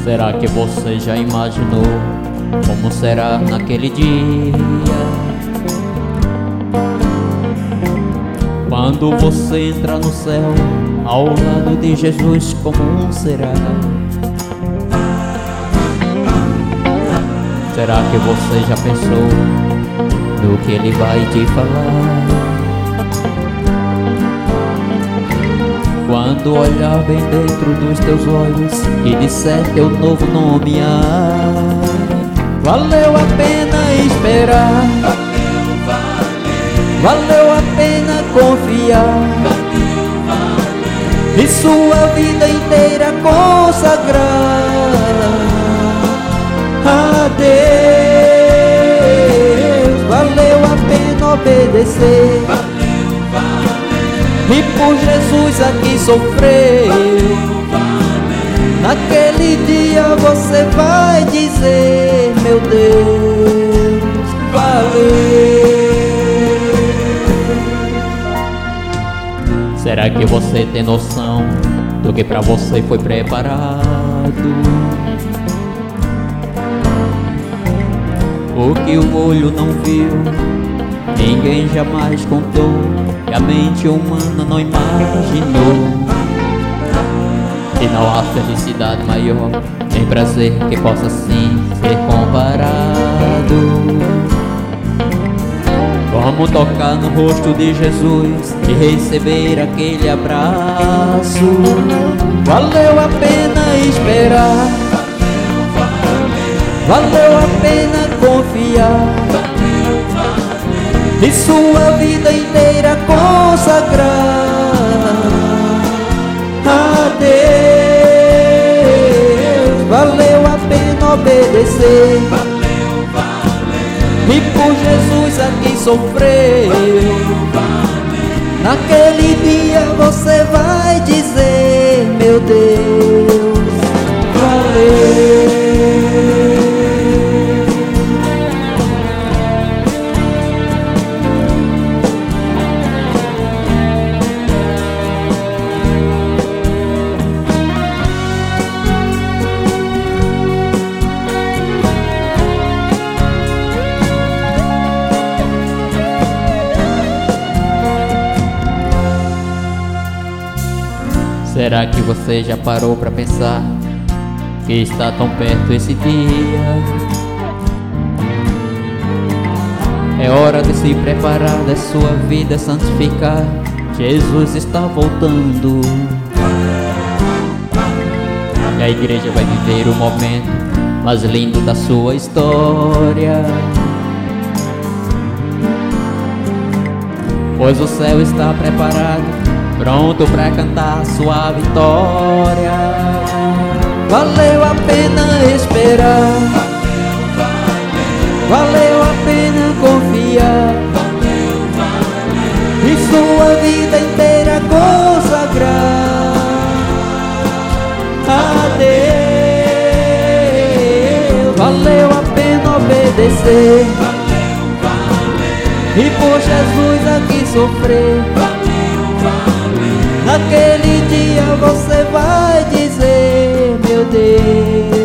Será que você já imaginou como será naquele dia? Quando você entrar no céu ao lado de Jesus, como será? Será que você já pensou no que Ele vai te falar? Quando olhar bem dentro dos teus olhos e disser teu novo nome, valeu a pena esperar, valeu a pena confiar, e sua vida inteira consagrar a Deus. Valeu a pena obedecer, e por Jesus aqui sofreu. Naquele dia você vai dizer: meu Deus, valeu. Será que você tem noção do que pra você foi preparado? O que o olho não viu, ninguém jamais contou, e a mente humana não imaginou. E não há felicidade maior, nem prazer que possa assim ser comparado. Vamos tocar no rosto de Jesus e receber aquele abraço. Valeu a pena esperar, valeu a pena confiar, e sua vida inteira consagrar a Deus. Valeu a pena obedecer, e por Jesus aqui sofreu. Naquele dia você vai dizer: meu Deus, valeu. Será que você já parou pra pensar que está tão perto esse dia? É hora de se preparar, da sua vida santificar. Jesus está voltando, e a igreja vai viver o momento mais lindo da sua história. Pois o céu está preparado, pronto pra cantar sua vitória. Valeu a pena esperar, valeu a pena confiar, e sua vida inteira consagrar a Deus. Valeu a pena obedecer, e por Jesus aqui sofrer. Naquele dia você vai dizer: meu Deus,